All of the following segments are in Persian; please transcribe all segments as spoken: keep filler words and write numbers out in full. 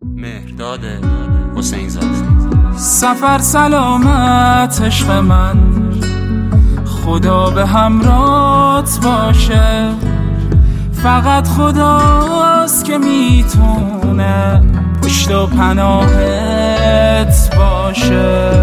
مهرداد حسین زاده. سفر سلامت عشق من، خدا به همراهت باشه. فقط خداست که میتونه پشت و پناهت باشه.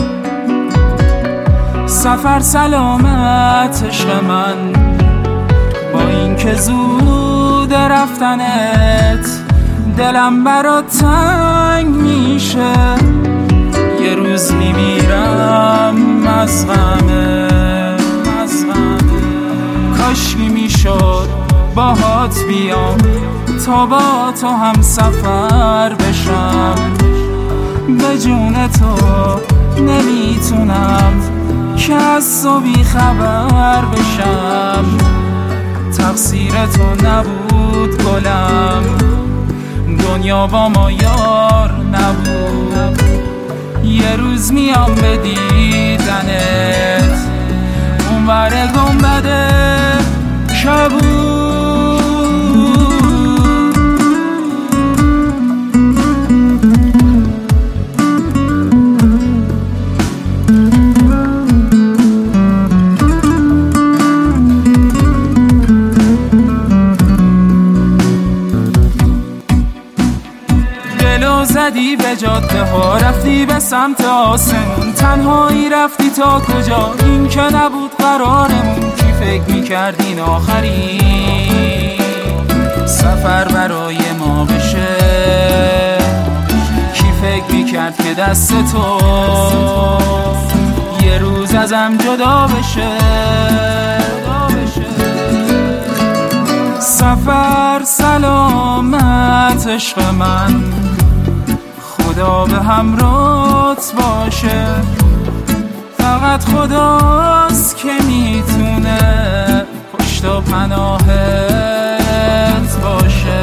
سفر سلامت عشق من، با این که زود رفتنت دلم برات تنگ میشه. یه روز میمیرم از غمه، از غمه. کاشکی میشد باهات بیام تا با تو هم سفر بشم. به جون تو نمیتونم که از تو بی خبر بشم. تقصیر تو نبود گلم، دنیا با ما یار نبود. یه روز میام به دیدنت، اون ور گنبد کبود. دلو زدی به جاده ها، رفتی به سمت آسمون. تنهایی رفتی تا کجا؟ این که نبود قرارمون. کی فکر میکرد این آخری سفر برای ما بشه؟ کی فکر میکرد که دست تو یه روز ازم جدا بشه؟ سفر سلامت عشق من، خدا به همراهت باشه. فقط خداست که میتونه پشت و پناهت باشه.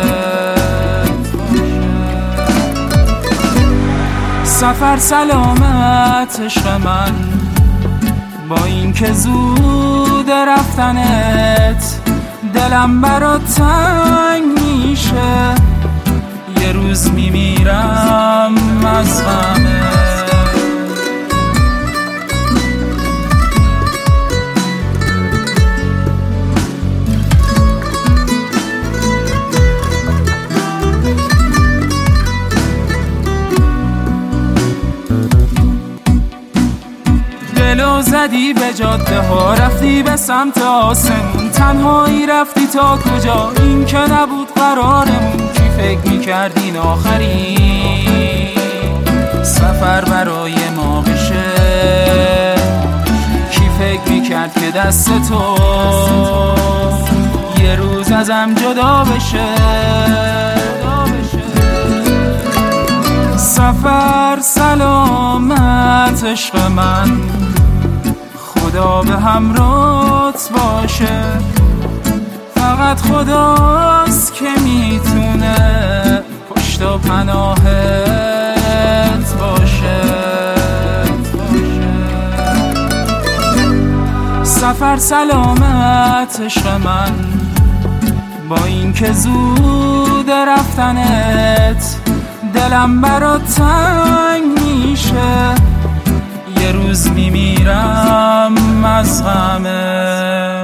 سفر سلامت عشق من، با این که زود رفتنت دلم برات تنگ میشه. یه روز میمیرم از غمه. دلو زدی به جاده ها، رفتی به سمت آسمون. تنهایی رفتی تا کجا؟ این که نبود قرارمون. کی فکر میکرد این آخری سفر برای ما بشه؟ کی فکر میکرد که دست تو یه روز ازم جدا بشه؟ سفر سلامت عشق من، خدا به همراهت باشه. فقط خداست که میتونه پشت و پناهت باشه. سفر سلامت عشق من، با این که زود رفتنت دلم برات تنگ میشه. یه روز میمیرم از غمه.